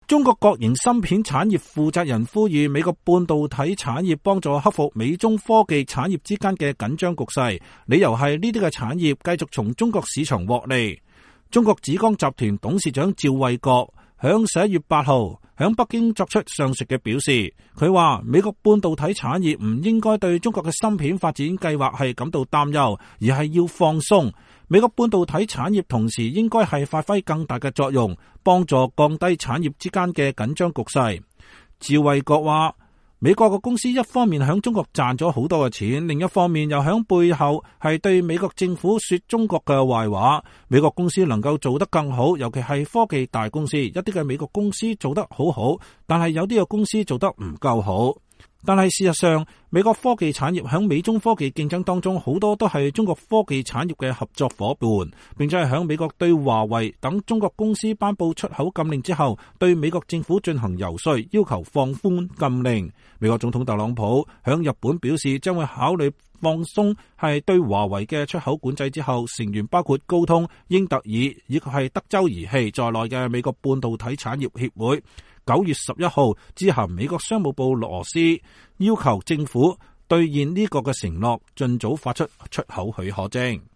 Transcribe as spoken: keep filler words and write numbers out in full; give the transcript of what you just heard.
中國國營芯片產業負責人呼籲美國半導體產業幫助克服美中科技產業之間嘅緊張局勢，理由係呢啲嘅產業繼續從中國市場獲利。中國紫光集團董事長趙衛國響十一月八號響北京作出上述嘅表示，佢話美國半導體產業唔應該對中國嘅芯片發展計劃係感到擔憂，而係要放鬆。美國半導體產業同時應該係發揮更大嘅作用，幫助降低產業之間嘅緊張局勢。趙衛國話，美國嘅公司一方面響中國賺咗好多嘅錢，另一方面又響背後係對美國政府說中國嘅壞話。美國公司能夠做得更好，尤其係科技大公司，一啲嘅美國公司做得好好，但係有啲嘅公司做得唔夠好。但係事實上，美國科技產業響美中科技競爭當中，好多都係中國科技產業嘅合作夥伴，並且係響美國對華為等中國公司頒布出口禁令之後，對美國政府進行游說，要求放寬禁令。美國總統特朗普響日本表示，將會考慮放鬆係對華為嘅出口管制之後，成員包括高通、英特爾以及係德州儀器在內嘅美國半導體產業協會，九月十一號致函美國商務部羅斯，要求政府兌現呢個嘅承諾，盡早發出出口許可證。